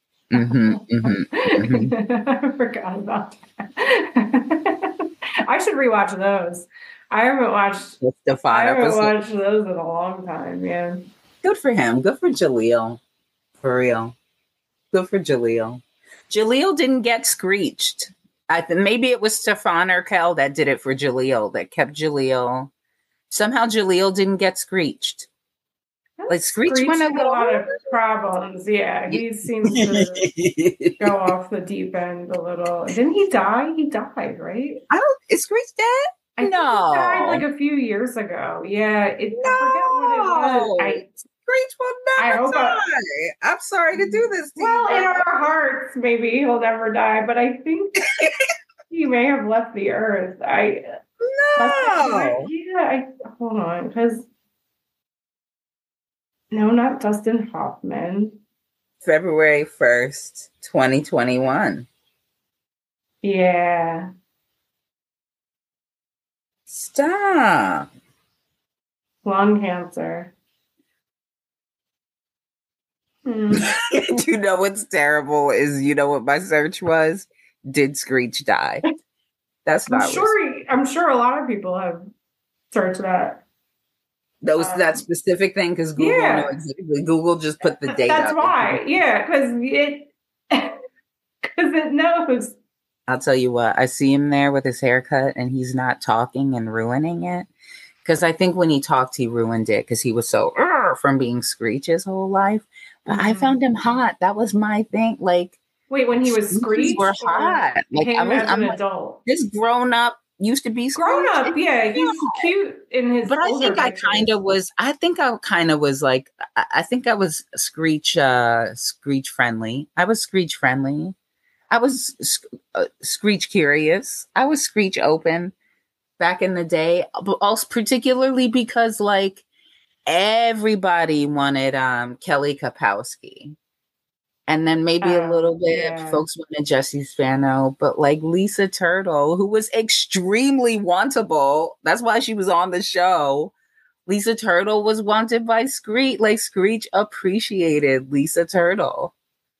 I forgot about that. I should rewatch those. I haven't watched those in a long time. Yeah. Good for him. Good for Jaleel. For real. Good for Jaleel. Jaleel didn't get screeched. Maybe it was Stefan Urkel that did it for Jaleel, that kept Jaleel. Somehow Jaleel didn't get screeched. Like Screech went a lot of problems. Yeah, he seems to go off the deep end a little. Didn't he die? He died, right? Is Screech dead? I think he died like a few years ago. Yeah, I forget what it was. Screech will never die. I'm sorry to do this to you. In our hearts, maybe he'll never die, but I think he may have left the earth. Hold on, because no, not Dustin Hoffman. February 1st, 2021. Yeah. Stop. Lung cancer. You know what's terrible is, you know what my search was? Did Screech die? That's not. I'm sure a lot of people have searched that. That specific thing, because Google knew exactly. Google just put the data. That's why. Yeah, because it knows. I'll tell you what, I see him there with his haircut and he's not talking and ruining it. Because I think when he talked, he ruined it because he was so from being Screech his whole life. But I found him hot. That was my thing. Like, wait, when he was Screech, were hot. Like I'm an adult. This grown up used to be Screech. Grown up, yeah, he's cute in his. But I think I kind of was. I think I kind of was like. I think I was Screech. Screech friendly. I was Screech friendly. I was Screech curious. I was Screech open back in the day, but also particularly because like everybody wanted Kelly Kapowski. And then maybe a little bit folks wanted Jessie Spano, but like Lisa Turtle, who was extremely wantable. That's why she was on the show. Lisa Turtle was wanted by Screech. Like Screech appreciated Lisa Turtle.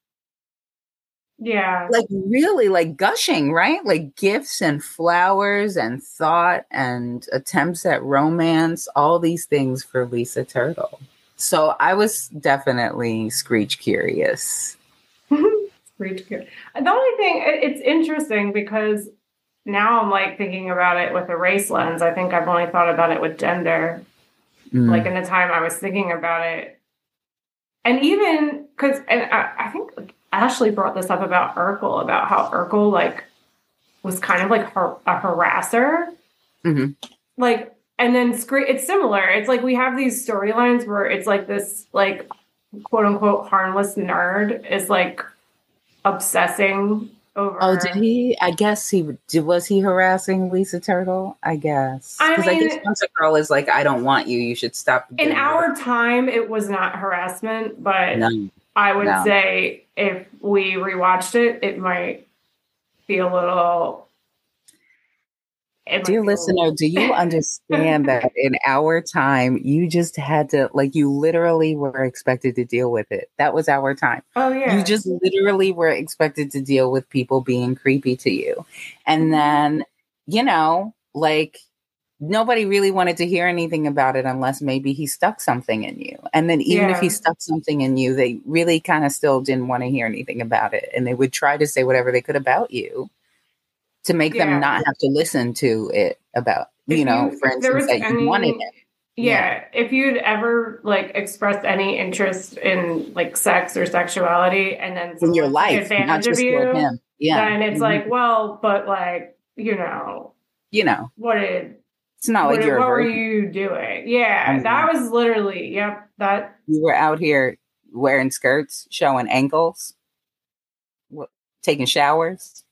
Yeah. Like really like gushing, right? Like gifts and flowers and thought and attempts at romance, all these things for Lisa Turtle. So I was definitely Screech curious. Screech curious. The only thing, it's interesting because now I'm like thinking about it with a race lens. I think I've only thought about it with gender. Like in the time I was thinking about it. And even because, and I think like, Ashley brought this up about Urkel, about how Urkel like was kind of like a harasser. Mm-hmm. Like, and then it's similar. It's like we have these storylines where it's like this like quote unquote harmless nerd is like obsessing over. Oh, did he? I guess was he harassing Lisa Turtle? I guess. Because I guess once a girl is like, I don't want you, you should stop. In our time, it was not harassment, but I would say if we rewatched it, it might be a little. Dear listener, do you understand that in our time, you just had to, like, you literally were expected to deal with it. That was our time. Oh, yeah. You just literally were expected to deal with people being creepy to you. And then, you know, like, nobody really wanted to hear anything about it unless maybe he stuck something in you. And then even if he stuck something in you, they really kind of still didn't want to hear anything about it. And they would try to say whatever they could about you to make them not have to listen to it about, for instance, that you wanted it. Yeah. If you'd ever like expressed any interest in like sex or sexuality and then in your life, not just for him. Yeah. Then it's like, well, but like, what did it's not like what were you doing? Yeah. That was literally, that you were out here wearing skirts, showing ankles, taking showers.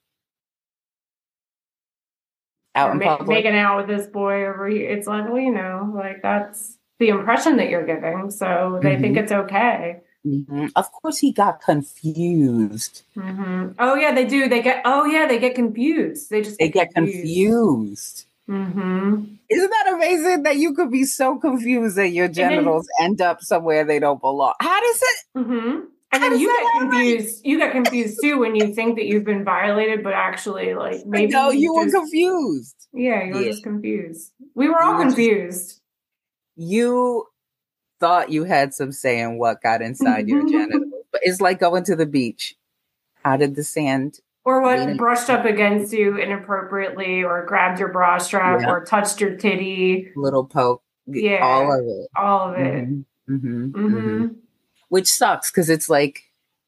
Out in public. Making out with this boy over here. It's like, well, like that's the impression that you're giving. So they think it's okay. Of course, he got confused. Oh yeah, they do. They get confused. They just They get get confused. confused. Isn't that amazing that you could be so confused that your genitals end up somewhere they don't belong? How does it? And then you get confused. You get confused too when you think that you've been violated, but actually, like maybe No, you were confused. Yeah, you were just confused. We were all confused. You thought you had some say in what got inside your genitals, but it's like going to the beach. How did the sand? Or what brushed up against you inappropriately, or grabbed your bra strap, or touched your titty. Little poke. Yeah. All of it. All of it. Which sucks because it's like,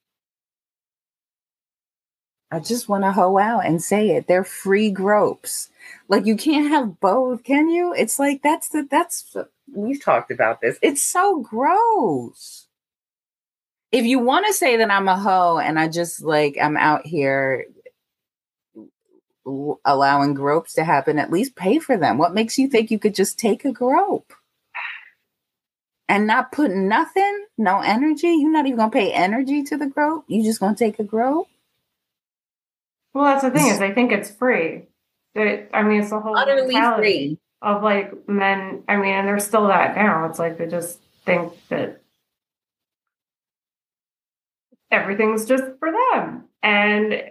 I just want to hoe out and say it. They're free gropes. Like you can't have both, can you? It's like we've talked about this. It's so gross. If you want to say that I'm a hoe and I just like I'm out here allowing gropes to happen, at least pay for them. What makes you think you could just take a grope and not put nothing, no energy? You're not even gonna pay energy to the grope. You just gonna take a grope? Well, that's the thing is, I think it's free. It's the whole utterly mentality free of like men. And there's still that now. It's like they just think that everything's just for them, and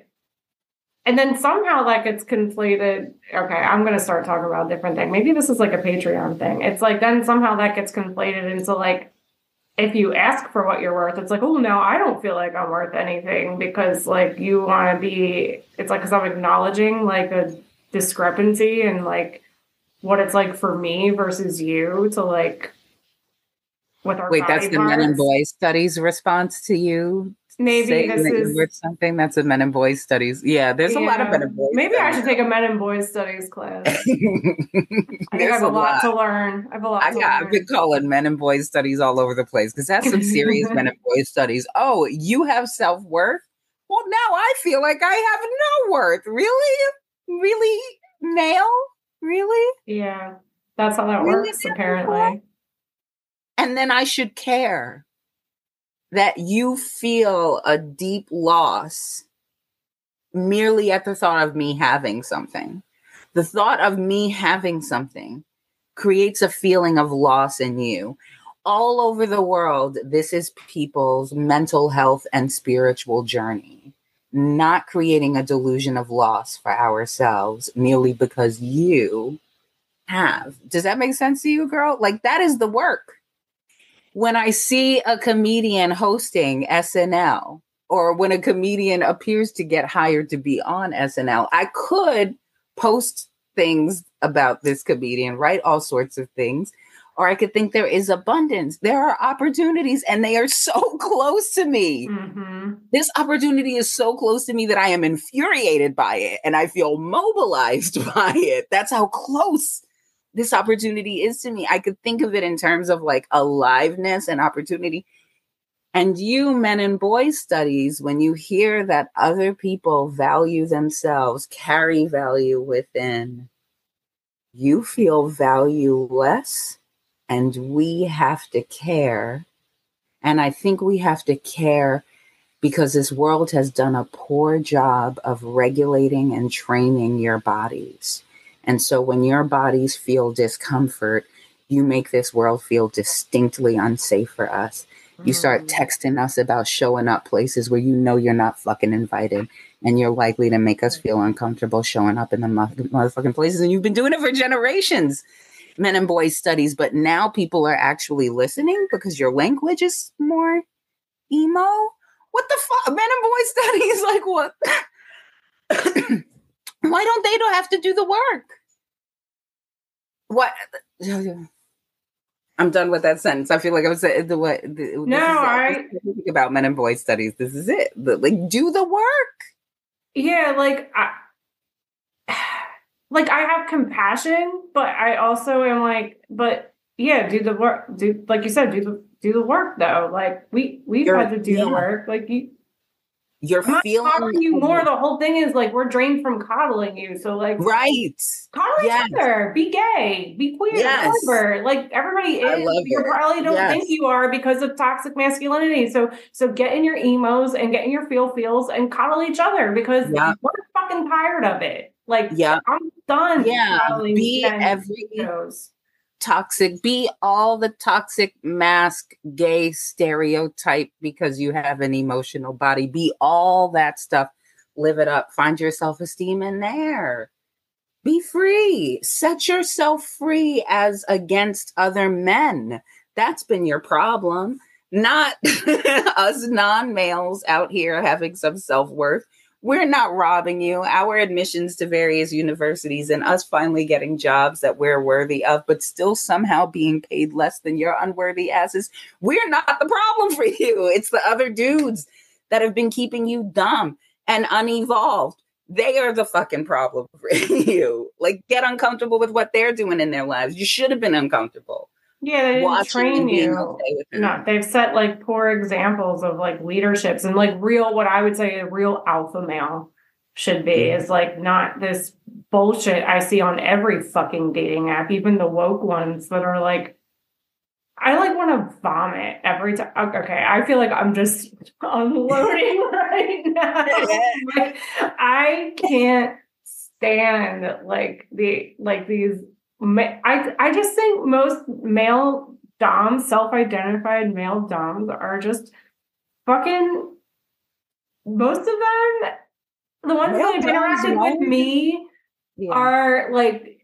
then somehow that gets conflated. Okay, I'm going to start talking about a different thing. Maybe this is like a Patreon thing. It's like then somehow that gets conflated into like, if you ask for what you're worth, it's like, oh no, I don't feel like I'm worth anything because like you want to be. It's like because I'm acknowledging like a discrepancy in like what it's like for me versus you to like with our body that's the parts. Men and Boys Studies response to you. Maybe this is something that's a Men and Boys Studies. Yeah, there's a lot of Men and Boys. Maybe I should take a Men and Boys Studies class. I think I have a lot to learn. I've been calling Men and Boys Studies all over the place because that's some serious Men and Boys Studies. Oh, you have self-worth? Well, now I feel like I have no worth. Really? Really, male? Really? Yeah, that's how that works, apparently. And then I should care that you feel a deep loss merely at the thought of me having something. The thought of me having something creates a feeling of loss in you. All over the world, this is people's mental health and spiritual journey, not creating a delusion of loss for ourselves merely because you have. Does that make sense to you, girl? Like that is the work. When I see a comedian hosting SNL, or when a comedian appears to get hired to be on SNL, I could post things about this comedian, write all sorts of things, or I could think there is abundance. There are opportunities and they are so close to me. This opportunity is so close to me that I am infuriated by it and I feel mobilized by it. That's how close this opportunity is to me. I could think of it in terms of like aliveness and opportunity. And you, Men and Boys Studies, when you hear that other people value themselves, carry value within, you feel valueless, and we have to care. And I think we have to care because this world has done a poor job of regulating and training your bodies. And so when your bodies feel discomfort, you make this world feel distinctly unsafe for us. You start texting us about showing up places where you know you're not fucking invited, and you're likely to make us feel uncomfortable showing up in the motherfucking places. And you've been doing it for generations, Men and Boys Studies. But now people are actually listening because your language is more emo. What the fuck? Men and Boys Studies, like what? Why don't they have to do the work? What? I'm done with that sentence. I feel like I was saying think about Men and Boys Studies. This is it. Like, do the work. Yeah, I have compassion, but I also am like, but yeah, do the work. Do like you said, do the work though. Like we've had to do the work. Like you. You're I'm not feeling coddling you more. The whole thing is like we're drained from coddling you. So like right. coddle each other. Be gay. Be queer. Yes. Whatever. Like everybody I is. love You it. probably don't think you are because of toxic masculinity. So get in your emos and get in your feels and coddle each other because we're fucking tired of it. Like I'm done coddling be men every shows. Toxic, be all the toxic mask gay stereotype because you have an emotional body. Be all that stuff. Live it up. Find your self-esteem in there. Be free. Set yourself free as against other men. That's been your problem. Not us non-males out here having some self-worth. We're not robbing you. Our admissions to various universities and us finally getting jobs that we're worthy of, but still somehow being paid less than your unworthy asses. We're not the problem for you. It's the other dudes that have been keeping you dumb and unevolved. They are the fucking problem for you. Like, get uncomfortable with what they're doing in their lives. You should have been uncomfortable. Yeah, they didn't train you. Okay no, they've set like poor examples of like leaderships and like real, what I would say a real alpha male should be is like not this bullshit I see on every fucking dating app, even the woke ones that are like, I like want to vomit every time. Okay, I feel like I'm just unloading right now. Like, I can't stand like these. I just think most male doms, self-identified male doms, are just fucking. Most of them, the ones that have interacted with me, are like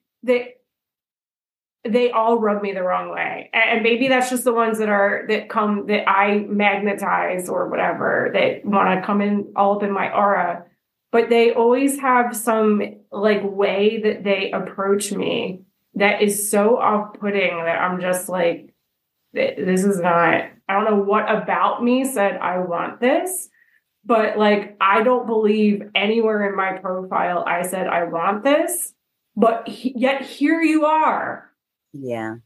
they all rub me the wrong way. And maybe that's just the ones that I magnetize or whatever, that want to come in all up in my aura. But they always have some like way that they approach me that is so off-putting that I'm just like, this is not, I don't know what about me said I want this, but like, I don't believe anywhere in my profile I said I want this, but yet here you are. Yeah.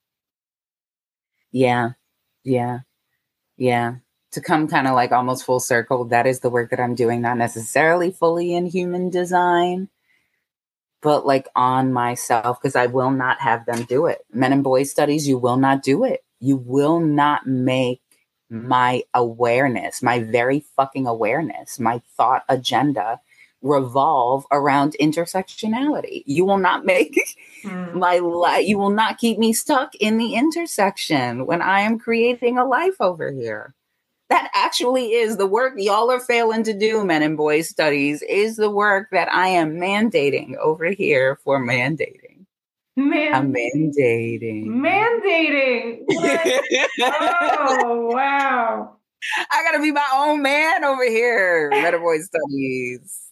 To come kind of like almost full circle, that is the work that I'm doing, not necessarily fully in human design, but like on myself, because I will not have them do it. Men and boys studies, you will not do it. You will not make my awareness, my very fucking awareness, my thought agenda revolve around intersectionality. You will not make my life, you will not keep me stuck in the intersection when I am creating a life over here. That actually is the work y'all are failing to do, men and boys studies, is the work that I am mandating over here for mandating. I'm mandating. Mandating. Oh, wow. I gotta be my own man over here. Men and boys studies.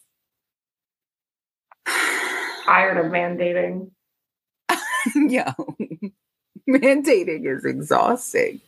Tired of mandating. Yo, mandating is exhausting.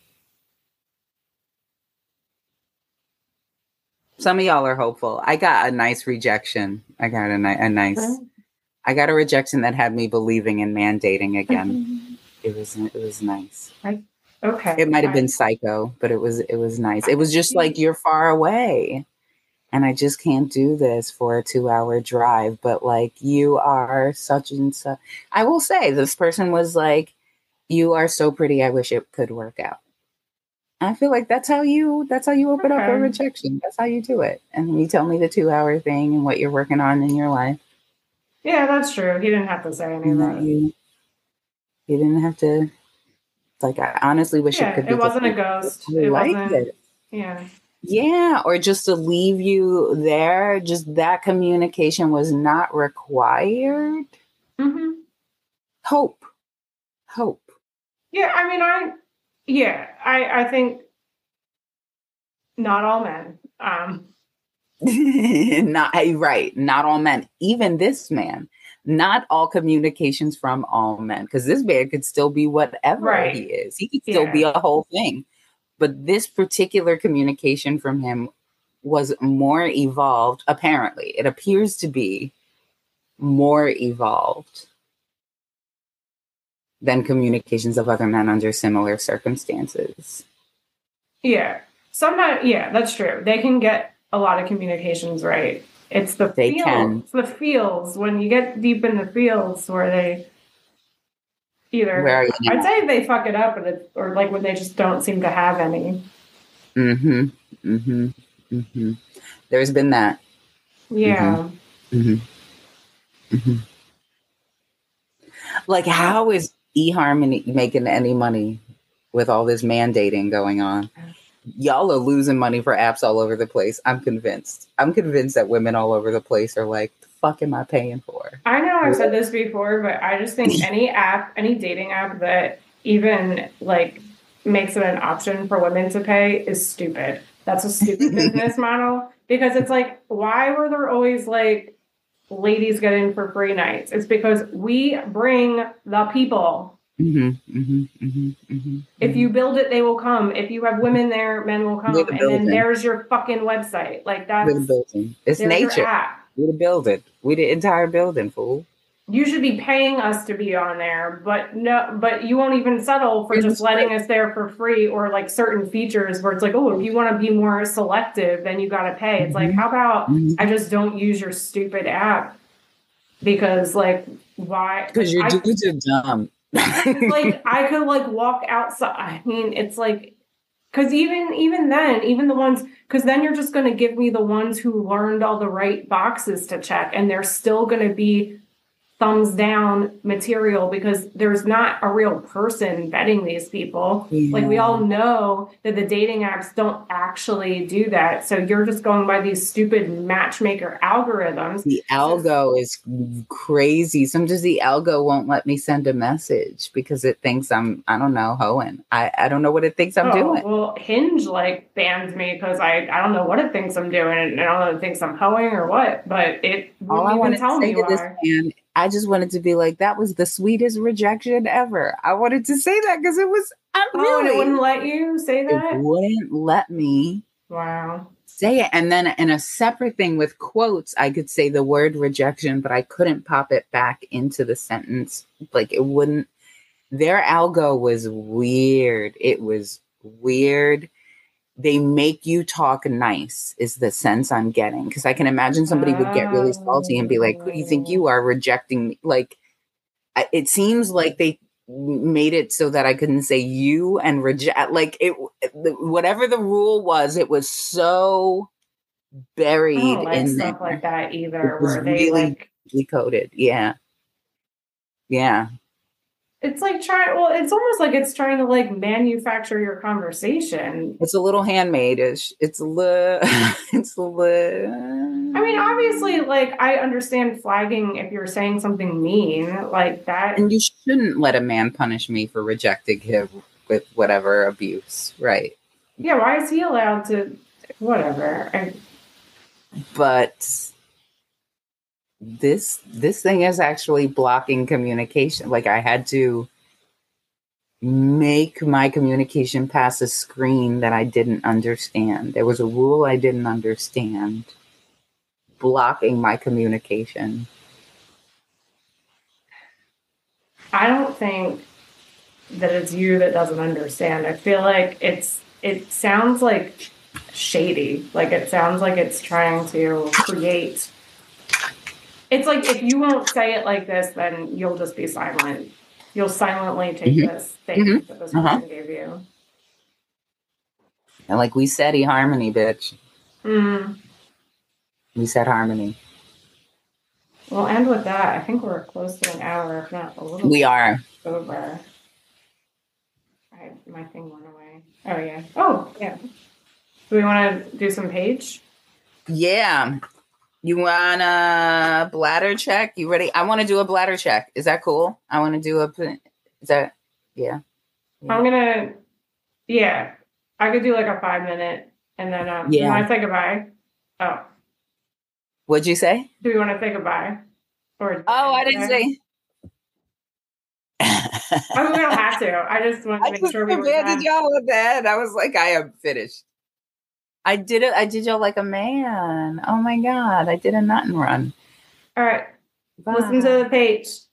Some of y'all are hopeful. I got a nice rejection. I got I got a rejection that had me believing in mandating again. It was nice. Okay. It might have been psycho, but it was nice. It was just like, you're far away and I just can't do this for a 2-hour drive. But like, you are such and such. I will say, this person was like, you are so pretty. I wish it could work out. I feel like that's how you open up a rejection. That's how you do it. And you tell me the 2-hour thing and what you're working on in your life. Yeah, that's true. He didn't have to say any of that. He didn't have to. Like, I honestly wish it could be. It wasn't a ghost. It wasn't. It. Yeah. Yeah, or just to leave you there. Just that communication was not required. Mm-hmm. Hope. Yeah, I mean, I think not all men. Not right. Not all men. Even this man. Not all communications from all men. Because this man could still be whatever he is. He could still be a whole thing. But this particular communication from him was more evolved. Apparently, it appears to be more evolved than communications of other men under similar circumstances. Yeah. Sometimes, yeah, that's true. They can get a lot of communications right. It's the They fields. can. It's the fields. When you get deep in the fields where they either, Where are you now? I'd say they fuck it up, or like when they just don't seem to have any. Mm-hmm. Mm-hmm. Mm-hmm. There's been that. Yeah. Mm-hmm. Mm-hmm. Like, how is eHarmony making any money with all this mandating going on? Y'all are losing money for apps all over the place. I'm convinced. I'm convinced that women all over the place are like, the fuck am I paying for? I know I've said this before, but I just think any dating app that even like makes it an option for women to pay is stupid. That's a stupid business model, because it's like, why were there always like ladies get in for free nights? It's because we bring the people. Mm-hmm, mm-hmm, mm-hmm, mm-hmm, if you build it, they will come. If you have women there, men will come. And then there's your fucking website. Like, that's the building. It's nature. Your app. We the building. We the entire building, fool. You should be paying us to be on there, but you won't even settle for just letting us there for free, or like certain features where it's like, oh, if you want to be more selective, then you got to pay. It's like, how about I just don't use your stupid app? Because like, why? Because your dudes are dumb. Like, I could like walk outside. I mean, it's like, because even then, even the ones, because then you're just going to give me the ones who learned all the right boxes to check, and they're still going to be thumbs down material, because there's not a real person vetting these people. Yeah. Like, we all know that the dating apps don't actually do that. So you're just going by these stupid matchmaker algorithms. The algo is crazy. Sometimes the algo won't let me send a message because it thinks I'm, I don't know, hoeing. I don't know what it thinks I'm doing. Well, Hinge like bans me because I don't know what it thinks I'm doing. And I don't know if it thinks I'm hoeing or what, but it wouldn't even tell me why. I just wanted to be like, that was the sweetest rejection ever. I wanted to say that because it was, and it wouldn't let you say that? It wouldn't let me. Wow. Say it. And then in a separate thing with quotes, I could say the word rejection, but I couldn't pop it back into the sentence. Like, it wouldn't. Their algo was weird. It was weird. They make you talk nice is the sense I'm getting. Because I can imagine somebody would get really salty and be like, who do you think you are, rejecting me? Like, it seems like they made it so that I couldn't say you and reject. Like, whatever the rule was, it was so buried I don't like in stuff there. Like that either, it was where they really like decoded. Yeah. It's like it's almost like it's trying to like manufacture your conversation. It's a little handmade-ish. It's a little. I mean, obviously, like, I understand flagging if you're saying something mean like that. And you shouldn't let a man punish me for rejecting him with whatever abuse, right? Yeah, why is he allowed to? Whatever. But this thing is actually blocking communication. Like, I had to make my communication pass a screen that I didn't understand. There was a rule I didn't understand blocking my communication. I don't think that it's you that doesn't understand. I feel like it sounds like shady. Like, it sounds like it's trying to create. It's like, if you won't say it like this, then you'll just be silent. You'll silently take this thing that this person gave you. And like we said, eHarmony, bitch. Mm. We said harmony. Well, and with that, I think we're close to an hour, if not a little. We are over. My thing went away. Oh yeah. Oh yeah. Do we want to do some page? Yeah. You want a bladder check? You ready? I want to do a bladder check. Is that cool? I want to do is that, yeah. I'm going to, yeah. I could do like a 5-minute and then, you want to say goodbye? Oh. What'd you say? Do we want to say goodbye? I didn't say. I mean, we don't have to. I just want to make sure we did y'all with that. I was like, I am finished. I did it. I did y'all like a man. Oh my God. I did a nut and run. All right. Bye. Listen to the page.